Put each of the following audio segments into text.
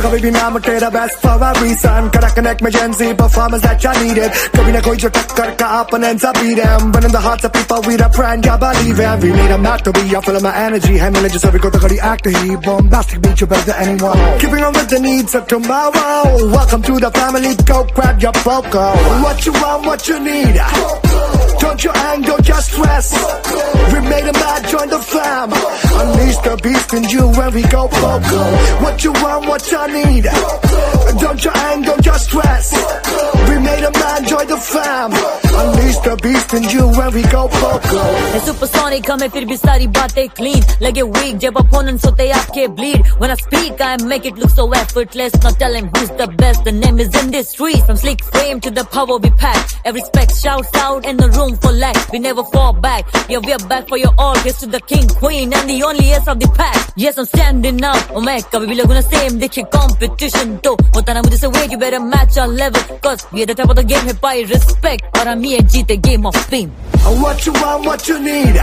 कभी भी नाम तेरा best for a reason. Gotta connect my Gen Z performance that I needed. कभी ना कोई जो टक्कर का opponents I beat them. But in the hearts of people we the brand, yeah believe it. We need a mastery, I feel my energy. है मिले जो सभी को तो कड़ी act he. Bombastic beat you better than anyone. Keeping on with the needs of tomorrow. Welcome to the family, go grab your Poco. What you want, what you need. Don't you hang, don't just stress. We made a mad, join the fam. Unleash the beast in you when we go Poco. What you want, what you need. Don't you hang, don't just stress. We made a man, join the fam. Unleash the beast in you when we go Poco. Supersonic हमें फिर भी सारी बातें clean लगे weak जब opponents होते आपके bleed. When I speak I make it look so effortless. Not tell him who's the best, the name is in this street. From slick frame to the power we pack. Every spec shouts out in the room for lack. We never fall back. Yeah, we're back for your all. Here's to the king, queen and the only ace of the pack. Yes, I'm standing up. Oh मैं कभी भी लोगों ने same देखे competition तो होता ना मुझे से wait, you better match our level. Cause we're the type of the game है by respect. और हम ये जीते game of fame. What you want, what you need.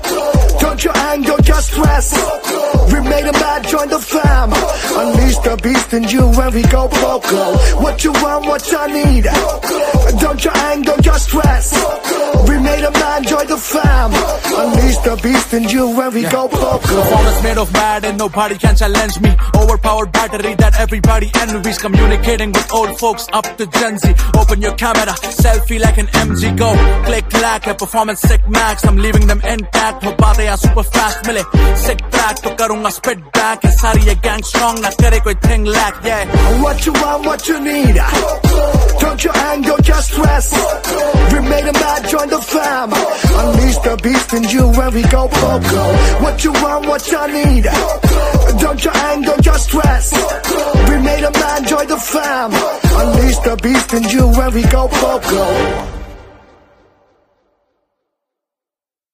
Don't you hang, don't just stress. We made a mad, join the fam. Unleash the beast in you when we go Poco. What you want, what you need. Don't you hang, don't just stress. We made a man, join the fam. Unleash the beast in you when we go Poco. Performance made of mad and nobody can challenge me. Overpowered battery that everybody envies. Communicating with old folks up to Gen Z. Open your camera, selfie like an MG. Go, click, clack, performance sick max. I'm leaving them intact. हो बातें यहाँ super fast मिले. Sick track तो करूँगा spit back. ये सारी ये gang strong ना करे कोई thing lack. Yeah. What you want, what you need. Don't you hang, don't just stress. We made a mad, join the fam. Unleash the beast in you when we go Poco. What you want, what you need. Don't you hang, don't just stress. We made a man, join the fam. Unleash the beast in you when we go Poco.